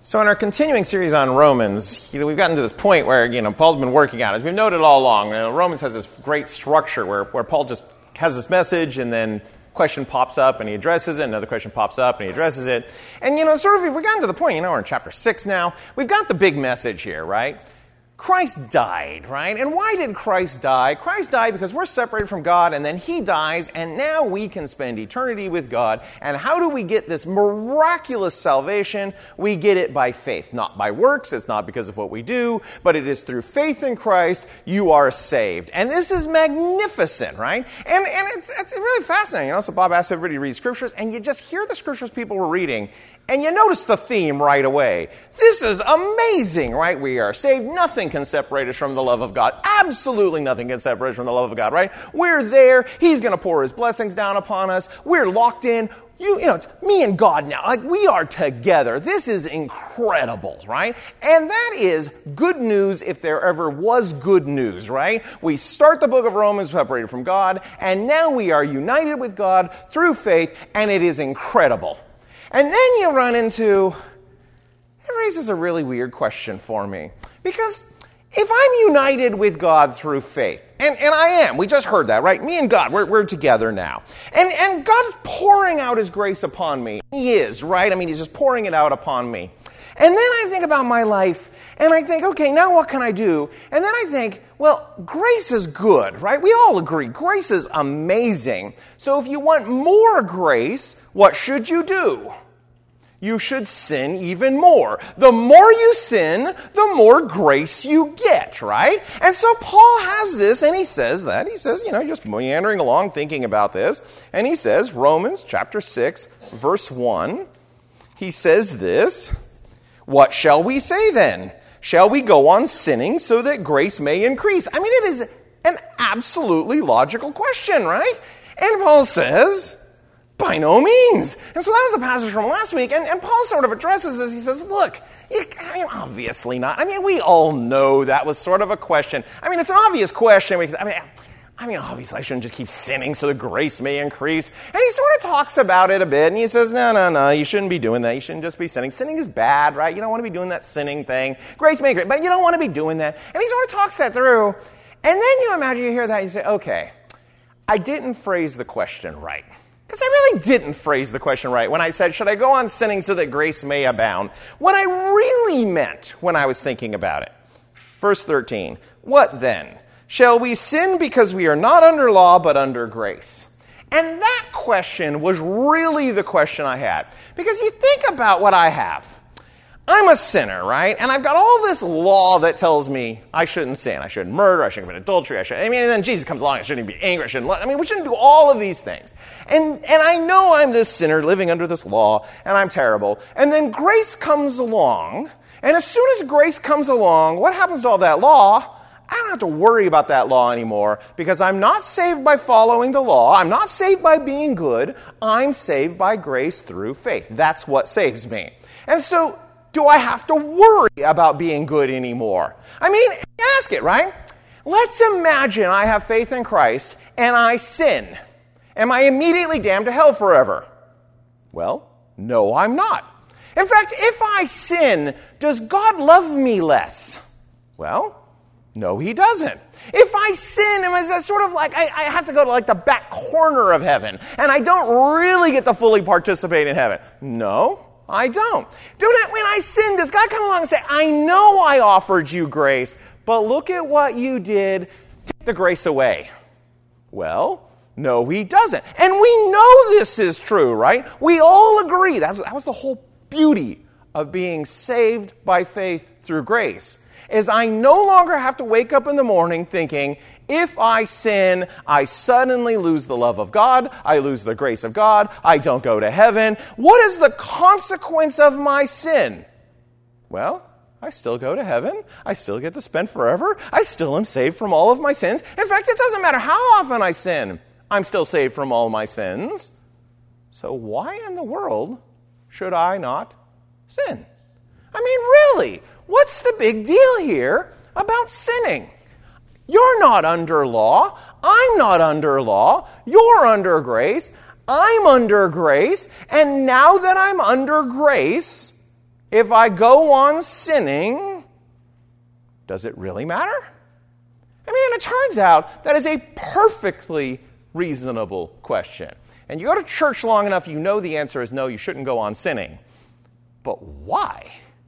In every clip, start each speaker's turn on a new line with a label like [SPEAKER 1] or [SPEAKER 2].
[SPEAKER 1] So in our continuing series on Romans, we've gotten to this point where, Paul's been working out. As we've noted all along, Romans has this great structure where Paul just has this message and then a question pops up and he addresses it, another question pops up and he addresses it. And, we've gotten to the point, we're in chapter 6 now. We've got the big message here, right? Christ died, right? And why did Christ die? Christ died because we're separated from God, and then he dies, and now we can spend eternity with God. And how do we get this miraculous salvation? We get it by faith, not by works. It's not because of what we do, but it is through faith in Christ you are saved. And this is magnificent, right? And it's really fascinating. So Bob asked everybody to read scriptures, and you just hear the scriptures people were reading, and you notice the theme right away. This is amazing, right? We are saved. Nothing can separate us from the love of God. Absolutely nothing can separate us from the love of God, right? We're there. He's going to pour his blessings down upon us. We're locked in. It's me and God now. Like, we are together. This is incredible, right? And that is good news if there ever was good news, right? We start the book of Romans separated from God, and now we are united with God through faith, and it is incredible. And then you run into, it raises a really weird question for me. Because if I'm united with God through faith, and I am, we just heard that, right? Me and God, we're together now. And God is pouring out his grace upon me. He is, right? He's just pouring it out upon me. And then I think about my life, and I think, okay, now what can I do? And then I think, well, grace is good, right? We all agree. Grace is amazing. So if you want more grace, what should you do? You should sin even more. The more you sin, the more grace you get, right? And so Paul has this, and he says, just meandering along thinking about this, and he says, Romans chapter 6, verse 1, he says this, "What shall we say then? Shall we go on sinning so that grace may increase?" It is an absolutely logical question, right? And Paul says, by no means. And so that was the passage from last week, and Paul sort of addresses this. He says, look, obviously not. We all know that was sort of a question. It's an obvious question because, obviously I shouldn't just keep sinning so the grace may increase. And he sort of talks about it a bit, and he says, no, you shouldn't be doing that. You shouldn't just be sinning. Sinning is bad, right? You don't want to be doing that sinning thing. Grace may increase, but you don't want to be doing that. And he sort of talks that through. And then you imagine you hear that, and you say, okay, I didn't phrase the question right. Because I really didn't phrase the question right when I said, should I go on sinning so that grace may abound? What I really meant when I was thinking about it. Verse 13, what then? Shall we sin because we are not under law but under grace? And that question was really the question I had. Because you think about what I have. I'm a sinner, right? And I've got all this law that tells me I shouldn't sin. I shouldn't murder. I shouldn't commit adultery. And then Jesus comes along. I shouldn't be angry. We shouldn't do all of these things. And I know I'm this sinner living under this law, and I'm terrible. And then grace comes along. And as soon as grace comes along, what happens to all that law? I don't have to worry about that law anymore because I'm not saved by following the law. I'm not saved by being good. I'm saved by grace through faith. That's what saves me. And so, do I have to worry about being good anymore? Ask it, right? Let's imagine I have faith in Christ and I sin. Am I immediately damned to hell forever? Well, no, I'm not. In fact, if I sin, does God love me less? Well, no, he doesn't. If I sin, it's sort of like I have to go to the back corner of heaven, and I don't really get to fully participate in heaven. No, I don't. When I sin, does God come along and say, I know I offered you grace, but look at what you did, take the grace away? Well, no, he doesn't. And we know this is true, right? We all agree. That was the whole beauty of being saved by faith through grace, is I no longer have to wake up in the morning thinking, if I sin, I suddenly lose the love of God, I lose the grace of God, I don't go to heaven. What is the consequence of my sin? Well, I still go to heaven, I still get to spend forever, I still am saved from all of my sins. In fact, it doesn't matter how often I sin, I'm still saved from all my sins. So why in the world should I not sin? Really, what's the big deal here about sinning? You're not under law. I'm not under law. You're under grace. I'm under grace. And now that I'm under grace, if I go on sinning, does it really matter? I mean, and it turns out that is a perfectly reasonable question. And you go to church long enough, you know the answer is no, you shouldn't go on sinning. But why?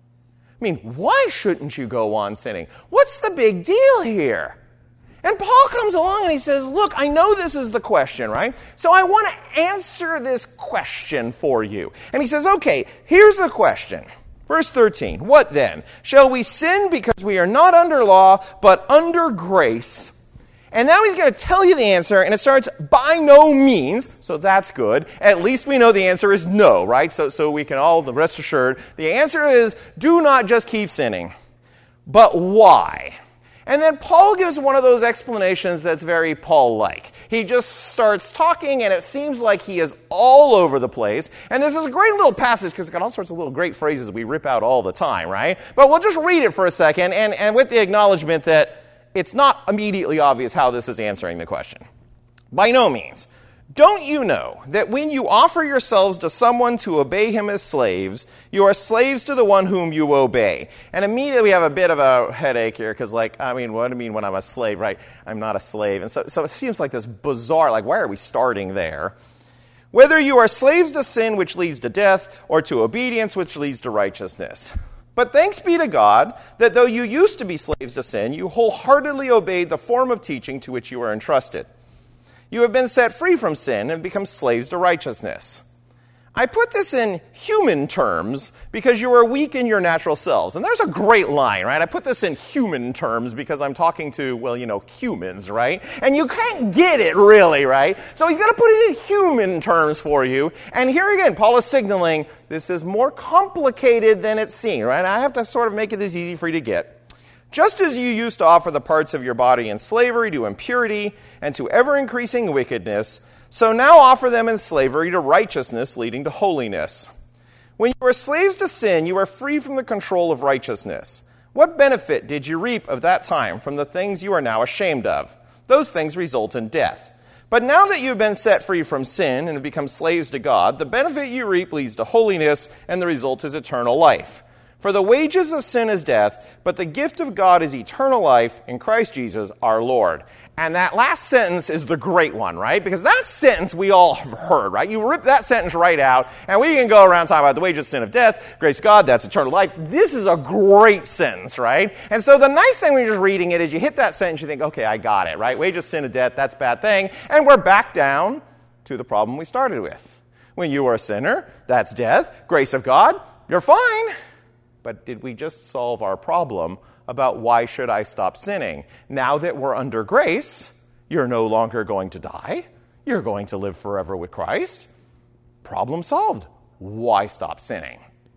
[SPEAKER 1] I mean, why shouldn't you go on sinning? What's the big deal here? And Paul comes along and he says, look, I know this is the question, right? So I want to answer this question for you. And he says, okay, here's the question. Verse 13, what then? Shall we sin because we are not under law, but under grace? And now he's going to tell you the answer, and it starts, by no means, so that's good. At least we know the answer is no, right? So we can all rest assured. The answer is, do not just keep sinning. But why? And then Paul gives one of those explanations that's very Paul-like. He just starts talking, and it seems like he is all over the place. And this is a great little passage, because it's got all sorts of little great phrases we rip out all the time, right? But we'll just read it for a second, and with the acknowledgement that it's not immediately obvious how this is answering the question. By no means. Don't you know that when you offer yourselves to someone to obey him as slaves, you are slaves to the one whom you obey? And immediately we have a bit of a headache here, because what do I mean when I'm a slave, right? I'm not a slave. And so it seems like this bizarre, why are we starting there? Whether you are slaves to sin, which leads to death, or to obedience, which leads to righteousness. But thanks be to God that though you used to be slaves to sin, you wholeheartedly obeyed the form of teaching to which you were entrusted. You have been set free from sin and become slaves to righteousness. I put this in human terms because you are weak in your natural selves. And there's a great line, right? I put this in human terms because I'm talking to, humans, right? And you can't get it really, right? So he's going to put it in human terms for you. And here again, Paul is signaling this is more complicated than it seems, right? I have to sort of make it this easy for you to get. Just as you used to offer the parts of your body in slavery to impurity and to ever-increasing wickedness, so now offer them in slavery to righteousness leading to holiness. When you were slaves to sin, you were free from the control of righteousness. What benefit did you reap of that time from the things you are now ashamed of? Those things result in death. But now that you have been set free from sin and have become slaves to God, the benefit you reap leads to holiness, and the result is eternal life. For the wages of sin is death, but the gift of God is eternal life in Christ Jesus our Lord. And that last sentence is the great one, right? Because that sentence we all have heard, right? You rip that sentence right out, and we can go around talking about the wages of sin of death, grace of God, that's eternal life. This is a great sentence, right? And so the nice thing when you're just reading it is you hit that sentence, you think, okay, I got it, right? Wages of sin of death, that's a bad thing. And we're back down to the problem we started with. When you are a sinner, that's death. Grace of God, you're fine. But did we just solve our problem about why should I stop sinning? Now that we're under grace, you're no longer going to die. You're going to live forever with Christ. Problem solved. Why stop sinning?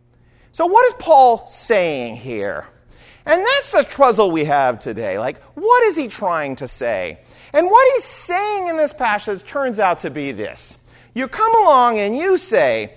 [SPEAKER 1] So what is Paul saying here? And that's the puzzle we have today. What is he trying to say? And what he's saying in this passage turns out to be this. You come along and you say,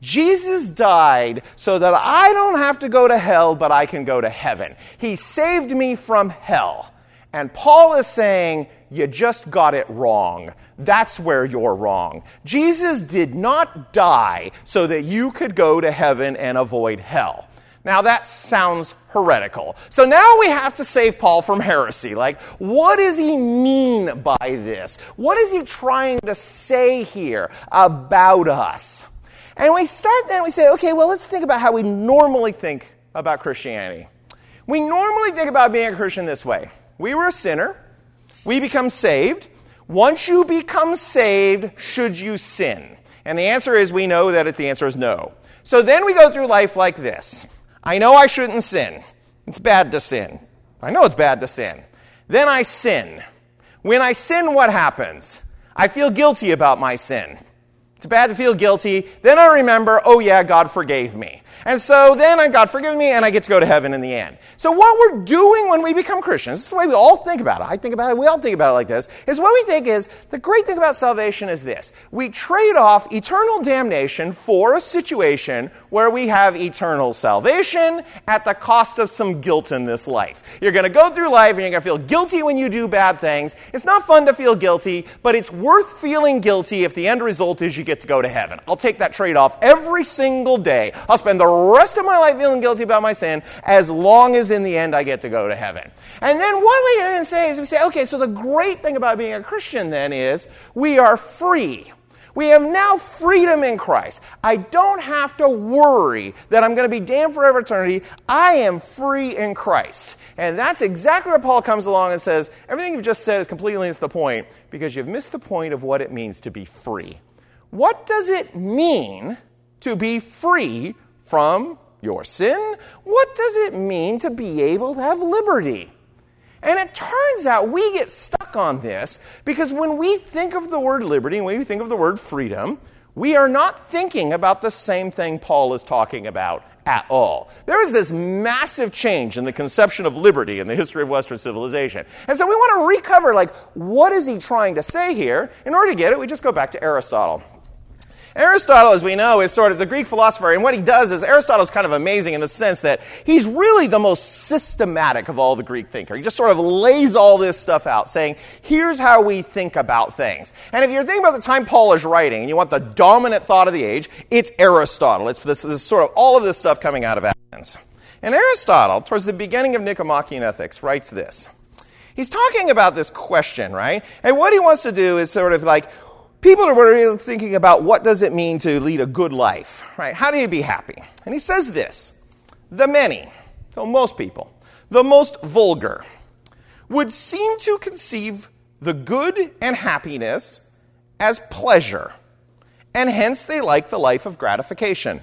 [SPEAKER 1] Jesus died so that I don't have to go to hell, but I can go to heaven. He saved me from hell. And Paul is saying, you just got it wrong. That's where you're wrong. Jesus did not die so that you could go to heaven and avoid hell. Now that sounds heretical. So now we have to save Paul from heresy. What does he mean by this? What is he trying to say here about us? And we start then, we say, okay, well, let's think about how we normally think about Christianity. We normally think about being a Christian this way. We were a sinner. We become saved. Once you become saved, should you sin? And the answer is, we know that the answer is no. So then we go through life like this. I know I shouldn't sin. It's bad to sin. I know it's bad to sin. Then I sin. When I sin, what happens? I feel guilty about my sin. It's bad to feel guilty. Then I remember, oh yeah, God forgave me. And so then God forgives me and I get to go to heaven in the end. So what we're doing when we become Christians, this is the way we all think about it. I think about it, we all think about it like this, is what we think is, the great thing about salvation is this. We trade off eternal damnation for a situation where we have eternal salvation at the cost of some guilt in this life. You're going to go through life and you're going to feel guilty when you do bad things. It's not fun to feel guilty, but it's worth feeling guilty if the end result is you get to go to heaven. I'll take that trade-off every single day. I'll spend the rest of my life feeling guilty about my sin as long as in the end I get to go to heaven. And then what we then say is we say, okay, so the great thing about being a Christian then is we are free. We have now freedom in Christ. I don't have to worry that I'm going to be damned forever eternity. I am free in Christ. And that's exactly where Paul comes along and says, everything you've just said is completely missed the point because you've missed the point of what it means to be free. What does it mean to be free from your sin? What does it mean to be able to have liberty? And it turns out we get stuck on this because when we think of the word liberty and when we think of the word freedom, we are not thinking about the same thing Paul is talking about at all. There is this massive change in the conception of liberty in the history of Western civilization. And so we want to recover, what is he trying to say here? In order to get it, we just go back to Aristotle. Aristotle, as we know, is sort of the Greek philosopher, and what he does is Aristotle's kind of amazing in the sense that he's really the most systematic of all the Greek thinkers. He just sort of lays all this stuff out, saying, here's how we think about things. And if you're thinking about the time Paul is writing, and you want the dominant thought of the age, it's Aristotle. It's this sort of all of this stuff coming out of Athens. And Aristotle, towards the beginning of Nicomachean Ethics, writes this. He's talking about this question, right? And what he wants to do is sort of people are really thinking about what does it mean to lead a good life, right? How do you be happy? And he says this, the many, so most people, the most vulgar, would seem to conceive the good and happiness as pleasure, and hence they like the life of gratification.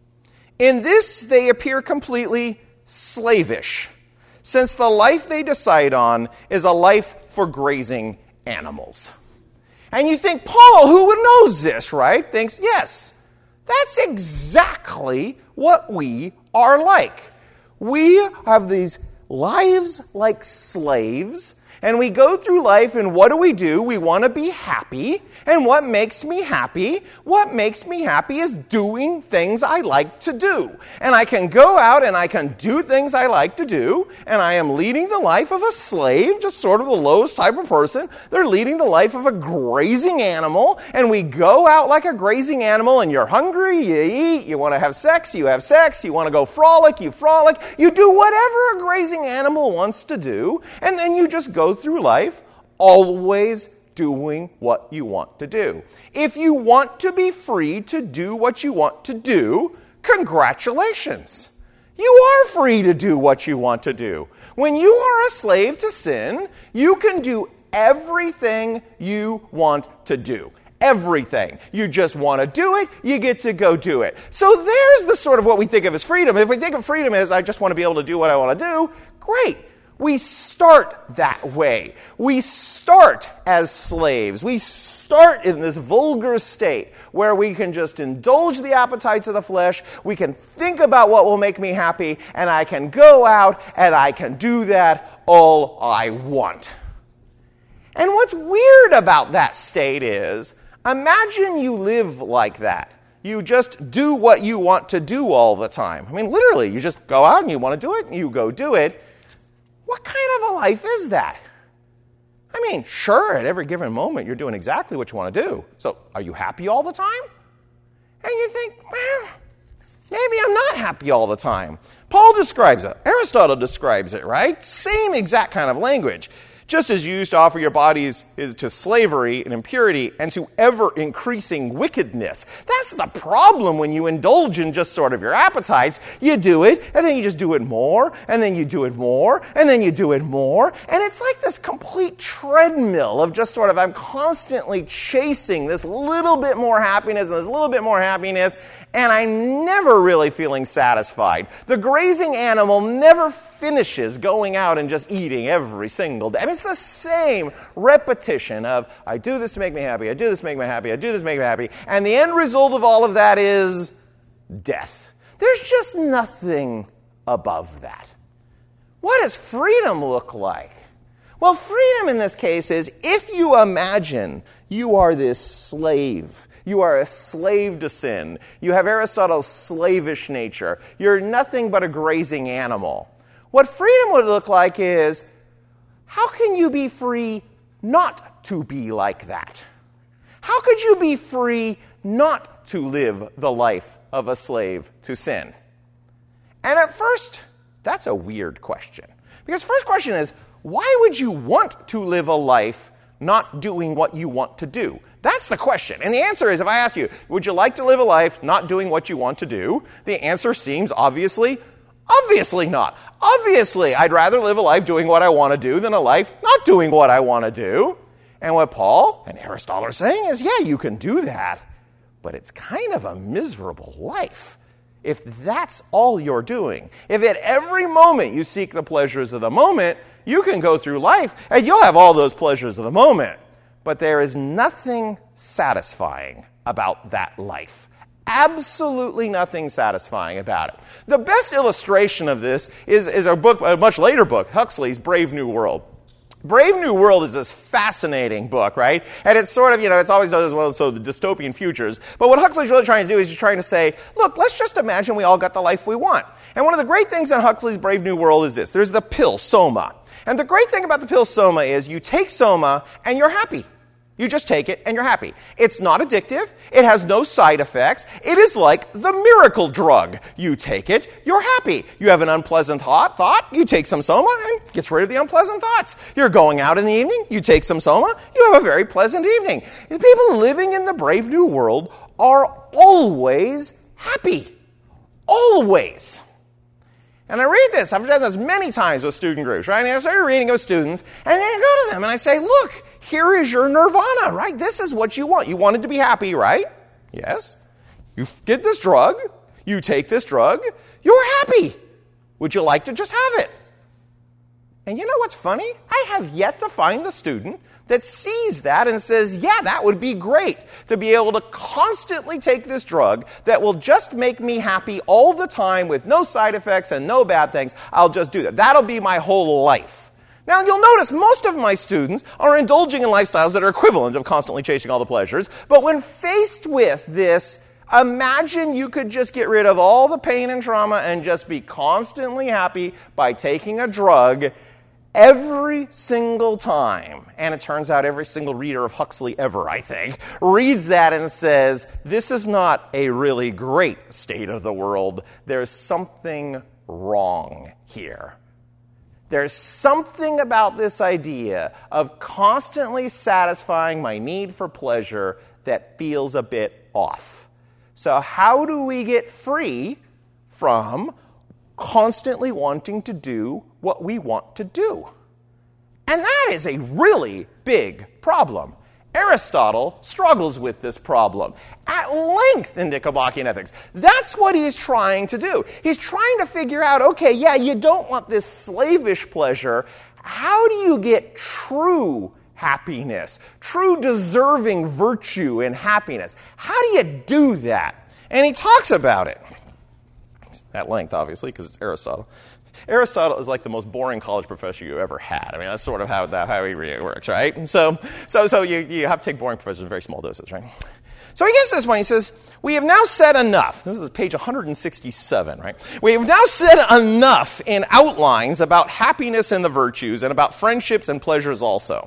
[SPEAKER 1] In this they appear completely slavish, since the life they decide on is a life for grazing animals. And you think, Paul, who knows this, right? Thinks, yes, that's exactly what we are like. We have these lives like slaves, and we go through life, and what do? We want to be happy. And what makes me happy? What makes me happy is doing things I like to do. And I can go out and I can do things I like to do, and I am leading the life of a slave, just sort of the lowest type of person. They're leading the life of a grazing animal, and we go out like a grazing animal, and you're hungry, you eat, you want to have sex, you have sex, you want to go frolic, you do whatever a grazing animal wants to do, and then you just go through life always doing what you want to do. If you want to be free to do what you want to do, congratulations. You are free to do what you want to do. When you are a slave to sin, you can do everything you want to do. Everything. You just want to do it, you get to go do it. So there's the sort of what we think of as freedom. If we think of freedom as I just want to be able to do what I want to do, great. We start that way. We start as slaves. We start in this vulgar state where we can just indulge the appetites of the flesh. We can think about what will make me happy, and I can go out and I can do that all I want. And what's weird about that state is, imagine you live like that. You just do what you want to do all the time. I mean, literally, you just go out and you want to do it, and you go do it. What kind of a life is that? I mean, sure, at every given moment, you're doing exactly what you want to do. So, are you happy all the time? And you think, well, maybe I'm not happy all the time. Paul describes it. Aristotle describes it, right? Same exact kind of language. Just as you used to offer your bodies to slavery and impurity and to ever-increasing wickedness. That's the problem when you indulge in just sort of your appetites. You do it, and then you just do it more, and then you do it more, and then you do it more. And it's like this complete treadmill of just sort of, I'm constantly chasing this little bit more happiness and this little bit more happiness, and I'm never really feeling satisfied. The grazing animal never finishes going out and just eating every single day. I mean, it's the same repetition of, I do this to make me happy, I do this to make me happy, I do this to make me happy, and the end result of all of that is death. There's just nothing above that. What does freedom look like? Well, freedom in this case is, if you imagine you are this slave, you are a slave to sin, you have Aristotle's slavish nature, you're nothing but a grazing animal. What freedom would look like is, how can you be free not to be like that? How could you be free not to live the life of a slave to sin? And at first, that's a weird question. Because first question is, why would you want to live a life not doing what you want to do? That's the question. And the answer is, if I ask you, would you like to live a life not doing what you want to do? The answer seems obviously not. Obviously, I'd rather live a life doing what I want to do than a life not doing what I want to do. And what Paul and Aristotle are saying is, yeah, you can do that, but it's kind of a miserable life if that's all you're doing. If at every moment you seek the pleasures of the moment, you can go through life and you'll have all those pleasures of the moment. But there is nothing satisfying about that life. Absolutely nothing satisfying about it. The best illustration of this is a much later book, Huxley's Brave New World. Brave New World is this fascinating book, right? And it's sort of, it's always done as well as the dystopian futures. But what Huxley's really trying to do is he's trying to say, look, let's just imagine we all got the life we want. And one of the great things in Huxley's Brave New World is this. There's the pill, Soma. And the great thing about the pill, Soma, is you take Soma and you're happy. You just take it and you're happy. It's not addictive. It has no side effects. It is like the miracle drug. You take it, you're happy. You have an unpleasant thought, you take some Soma and it gets rid of the unpleasant thoughts. You're going out in the evening, you take some Soma, you have a very pleasant evening. The people living in the Brave New World are always happy. Always. And I read this. I've done this many times with student groups, right? And I started reading with students, and then I go to them and I say, look, here is your nirvana, right? This is what you want. You wanted to be happy, right? Yes. You get this drug. You take this drug. You're happy. Would you like to just have it? And you know what's funny? I have yet to find the student that sees that and says, yeah, that would be great to be able to constantly take this drug that will just make me happy all the time with no side effects and no bad things. I'll just do that. That'll be my whole life. Now, you'll notice most of my students are indulging in lifestyles that are equivalent of constantly chasing all the pleasures. But when faced with this, imagine you could just get rid of all the pain and trauma and just be constantly happy by taking a drug every single time. And it turns out every single reader of Huxley ever, I think, reads that and says, this is not a really great state of the world. There's something wrong here. There's something about this idea of constantly satisfying my need for pleasure that feels a bit off. So how do we get free from constantly wanting to do what we want to do? And that is a really big problem. Aristotle struggles with this problem at length in Nicomachean Ethics. That's what he's trying to do. He's trying to figure out, okay, yeah, you don't want this slavish pleasure. How do you get true happiness, true deserving virtue and happiness? How do you do that? And he talks about it at length, obviously, because it's Aristotle. Aristotle is like the most boring college professor you ever had. I mean, that's sort of how he really works, right? And so you have to take boring professors in very small doses, right? So he gets to this point. He says, we have now said enough. This is page 167, right? We have now said enough in outlines about happiness and the virtues and about friendships and pleasures also.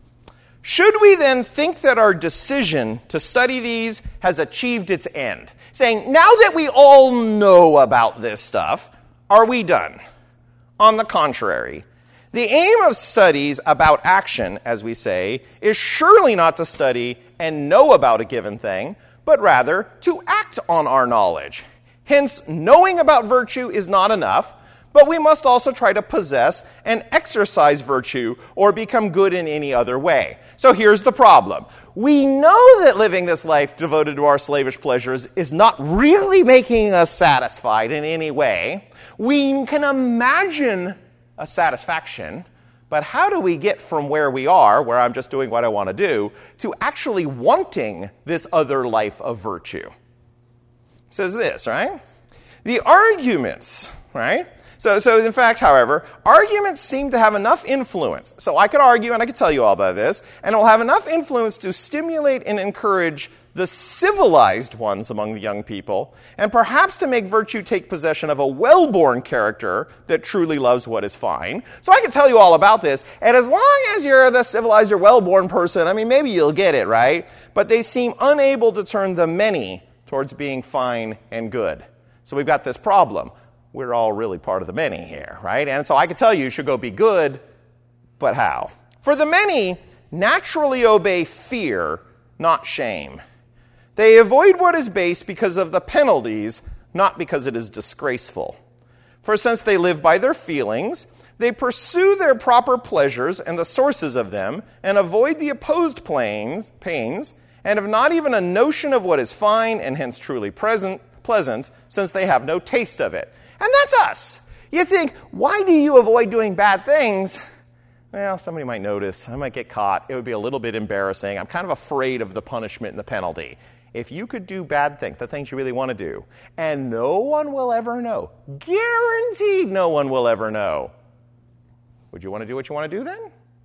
[SPEAKER 1] Should we then think that our decision to study these has achieved its end? Saying, now that we all know about this stuff, are we done? On the contrary, the aim of studies about action, as we say, is surely not to study and know about a given thing, but rather to act on our knowledge. Hence, knowing about virtue is not enough, but we must also try to possess and exercise virtue or become good in any other way. So here's the problem. We know that living this life devoted to our slavish pleasures is not really making us satisfied in any way. We can imagine a satisfaction, but how do we get from where we are, where I'm just doing what I want to do, to actually wanting this other life of virtue? It says this, right? The arguments, right? So in fact, however, arguments seem to have enough influence. So I could argue, and I could tell you all about this, and it will have enough influence to stimulate and encourage the civilized ones among the young people, and perhaps to make virtue take possession of a well-born character that truly loves what is fine. So I can tell you all about this, and as long as you're the civilized or well-born person, maybe you'll get it, right? But they seem unable to turn the many towards being fine and good. So we've got this problem. We're all really part of the many here, right? And so I can tell you should go be good, but how? For the many naturally obey fear, not shame. They avoid what is base because of the penalties, not because it is disgraceful. For since they live by their feelings, they pursue their proper pleasures and the sources of them, and avoid the opposed pains, and have not even a notion of what is fine and hence truly pleasant, since they have no taste of it. And that's us. You think, why do you avoid doing bad things? Well, somebody might notice. I might get caught. It would be a little bit embarrassing. I'm kind of afraid of the punishment and the penalty. If you could do bad things, the things you really want to do, and no one will ever know, guaranteed no one will ever know, would you want to do what you want to do then?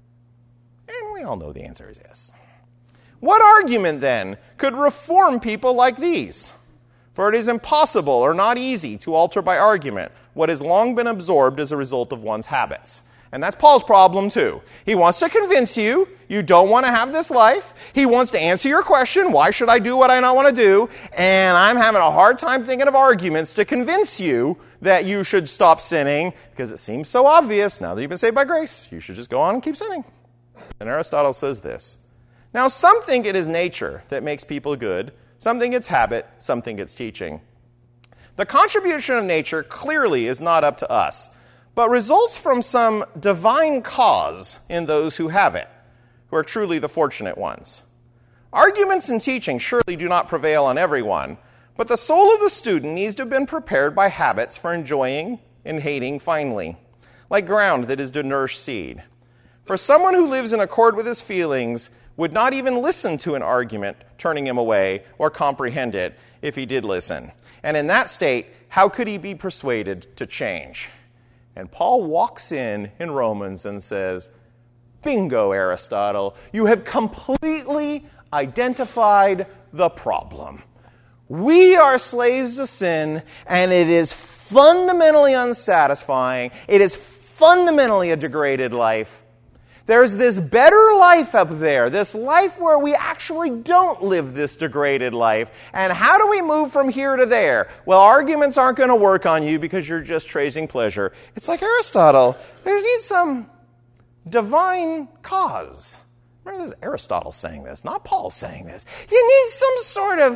[SPEAKER 1] And we all know the answer is yes. What argument, then, could reform people like these? For it is impossible or not easy to alter by argument what has long been absorbed as a result of one's habits. And that's Paul's problem, too. He wants to convince you don't want to have this life. He wants to answer your question, why should I do what I not want to do? And I'm having a hard time thinking of arguments to convince you that you should stop sinning, because it seems so obvious, now that you've been saved by grace, you should just go on and keep sinning. And Aristotle says this: now some think it is nature that makes people good, some think it's habit, some think it's teaching. The contribution of nature clearly is not up to us, but results from some divine cause in those who have it, who are truly the fortunate ones. Arguments and teaching surely do not prevail on everyone, but the soul of the student needs to have been prepared by habits for enjoying and hating finely, like ground that is to nourish seed. For someone who lives in accord with his feelings would not even listen to an argument turning him away or comprehend it if he did listen. And in that state, how could he be persuaded to change? And Paul walks in Romans and says, bingo, Aristotle, you have completely identified the problem. We are slaves to sin, and it is fundamentally unsatisfying. It is fundamentally a degraded life. There's this better life up there, this life where we actually don't live this degraded life. And how do we move from here to there? Well, arguments aren't going to work on you because you're just chasing pleasure. It's like Aristotle. There needs some divine cause. Remember, this is Aristotle saying this, not Paul saying this. You need some sort of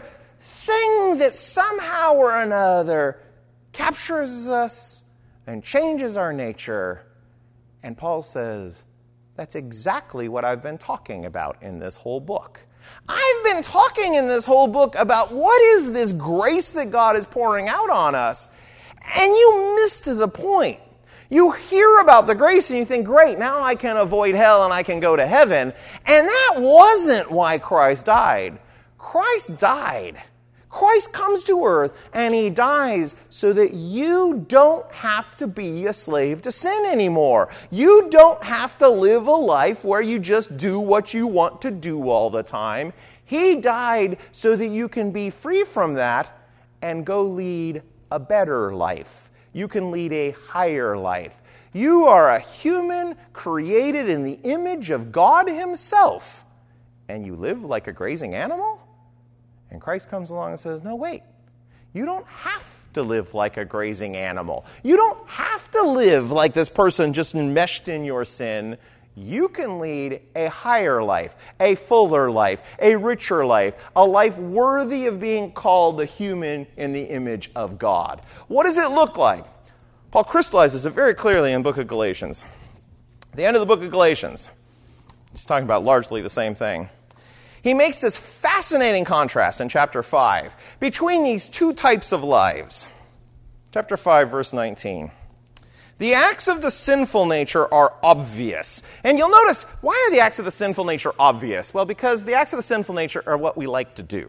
[SPEAKER 1] thing that somehow or another captures us and changes our nature. And Paul says, that's exactly what I've been talking about in this whole book. I've been talking in this whole book about what is this grace that God is pouring out on us, and you missed the point. You hear about the grace and you think, great, now I can avoid hell and I can go to heaven. And that wasn't why Christ died. Christ died. Christ comes to earth and he dies so that you don't have to be a slave to sin anymore. You don't have to live a life where you just do what you want to do all the time. He died so that you can be free from that and go lead a better life. You can lead a higher life. You are a human created in the image of God himself, and you live like a grazing animal? And Christ comes along and says, no, wait. You don't have to live like a grazing animal. You don't have to live like this person just enmeshed in your sin. You can lead a higher life, a fuller life, a richer life, a life worthy of being called a human in the image of God. What does it look like? Paul crystallizes it very clearly in the book of Galatians. At the end of the book of Galatians, he's talking about largely the same thing. He makes this fascinating contrast in chapter 5 between these two types of lives. Chapter 5, verse 19. The acts of the sinful nature are obvious. And you'll notice, why are the acts of the sinful nature obvious? Well, because the acts of the sinful nature are what we like to do.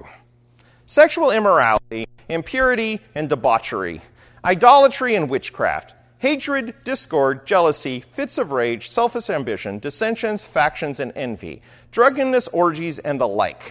[SPEAKER 1] Sexual immorality, impurity and debauchery, idolatry and witchcraft, hatred, discord, jealousy, fits of rage, selfish ambition, dissensions, factions, and envy, drunkenness, orgies, and the like.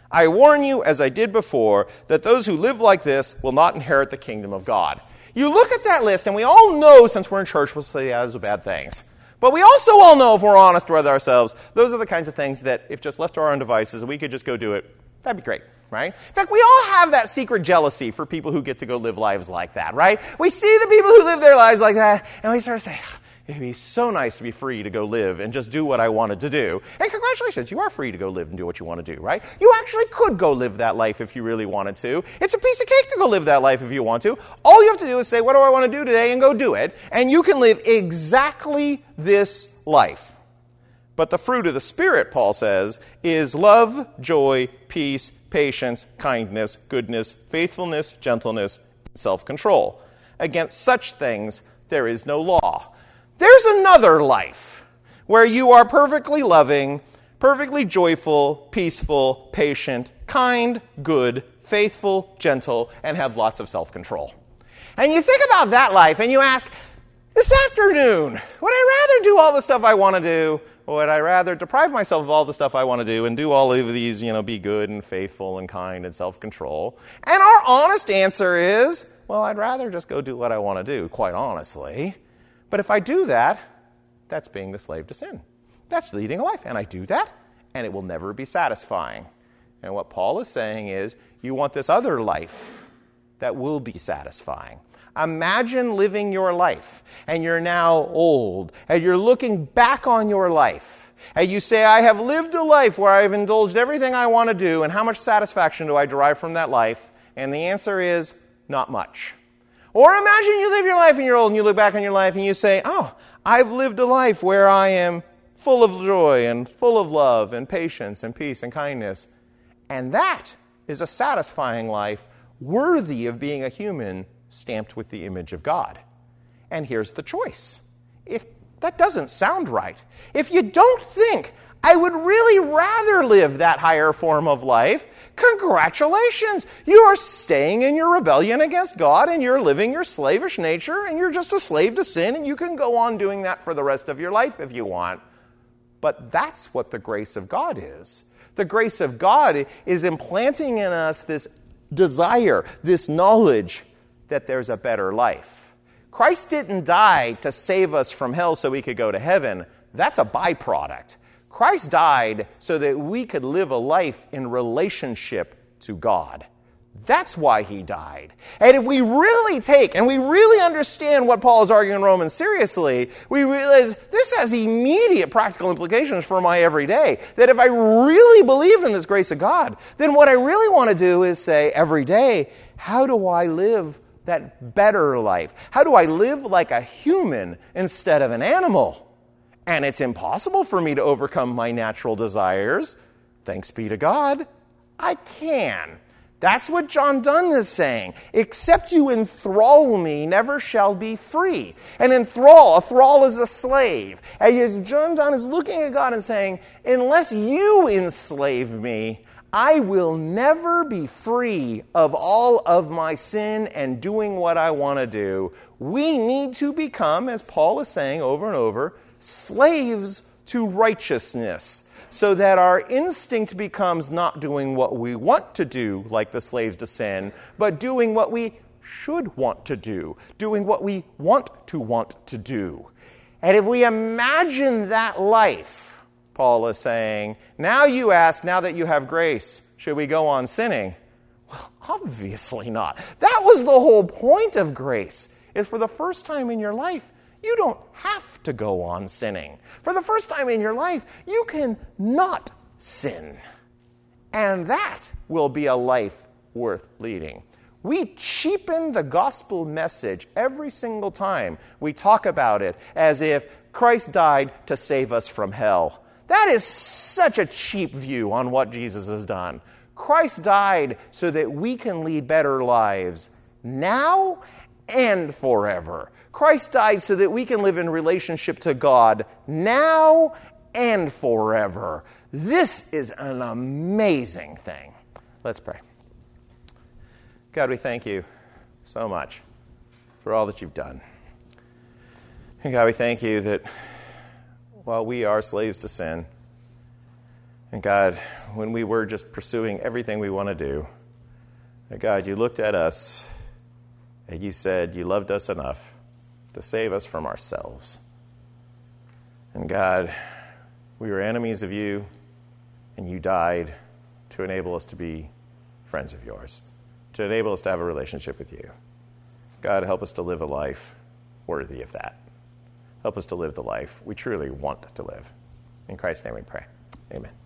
[SPEAKER 1] I warn you, as I did before, that those who live like this will not inherit the kingdom of God. You look at that list, and we all know, since we're in church, we'll say, yeah, those are bad things. But we also all know, if we're honest with ourselves, those are the kinds of things that, if just left to our own devices, we could just go do it, that'd be great, right? In fact, we all have that secret jealousy for people who get to go live lives like that, right? We see the people who live their lives like that, and we sort of say, it'd be so nice to be free to go live and just do what I wanted to do. And congratulations, you are free to go live and do what you want to do, right? You actually could go live that life if you really wanted to. It's a piece of cake to go live that life if you want to. All you have to do is say, what do I want to do today, and go do it. And you can live exactly this life. But the fruit of the Spirit, Paul says, is love, joy, peace, patience, kindness, goodness, faithfulness, gentleness, self-control. Against such things there is no law. There's another life where you are perfectly loving, perfectly joyful, peaceful, patient, kind, good, faithful, gentle, and have lots of self-control. And you think about that life and you ask, this afternoon, would I rather do all the stuff I want to do, or would I rather deprive myself of all the stuff I want to do and do all of these, be good and faithful and kind and self-control? And our honest answer is, well, I'd rather just go do what I want to do, quite honestly. But if I do that, that's being the slave to sin. That's leading a life. And I do that, and it will never be satisfying. And what Paul is saying is, you want this other life that will be satisfying. Imagine living your life, and you're now old, and you're looking back on your life, and you say, I have lived a life where I've indulged everything I want to do, and how much satisfaction do I derive from that life? And the answer is, not much. Or imagine you live your life and you're old and you look back on your life and you say, oh, I've lived a life where I am full of joy and full of love and patience and peace and kindness. And that is a satisfying life worthy of being a human stamped with the image of God. And here's the choice. If that doesn't sound right, if you don't think, I would really rather live that higher form of life, congratulations. You are staying in your rebellion against God, and you're living your slavish nature, and you're just a slave to sin, and you can go on doing that for the rest of your life if you want. But that's what the grace of God is. The grace of God is implanting in us this desire, this knowledge that there's a better life. Christ didn't die to save us from hell so we could go to heaven. That's a byproduct. Christ died so that we could live a life in relationship to God. That's why he died. And if we really take and we really understand what Paul is arguing in Romans seriously, we realize this has immediate practical implications for my everyday. That if I really believe in this grace of God, then what I really want to do is say every day, how do I live that better life? How do I live like a human instead of an animal? And it's impossible for me to overcome my natural desires. Thanks be to God, I can. That's what John Donne is saying. Except you enthrall me, never shall be free. And a thrall is a slave. And John Donne is looking at God and saying, unless you enslave me, I will never be free of all of my sin and doing what I want to do. We need to become, as Paul is saying over and over, slaves to righteousness, so that our instinct becomes not doing what we want to do, like the slaves to sin, but doing what we should want to do, doing what we want to do. And if we imagine that life, Paul is saying, now you ask, now that you have grace, should we go on sinning? Well, obviously not. That was the whole point of grace, is for the first time in your life, you don't have to go on sinning. For the first time in your life, you can not sin. And that will be a life worth leading. We cheapen the gospel message every single time we talk about it as if Christ died to save us from hell. That is such a cheap view on what Jesus has done. Christ died so that we can lead better lives now and forever. Christ died so that we can live in relationship to God now and forever. This is an amazing thing. Let's pray. God, we thank you so much for all that you've done. And God, we thank you that while we are slaves to sin, And God, when we were just pursuing everything we want to do, God, you looked at us and you said you loved us enough to save us from ourselves. And God, we were enemies of you, and you died to enable us to be friends of yours, to enable us to have a relationship with you. God, help us to live a life worthy of that. Help us to live the life we truly want to live. In Christ's name we pray. Amen.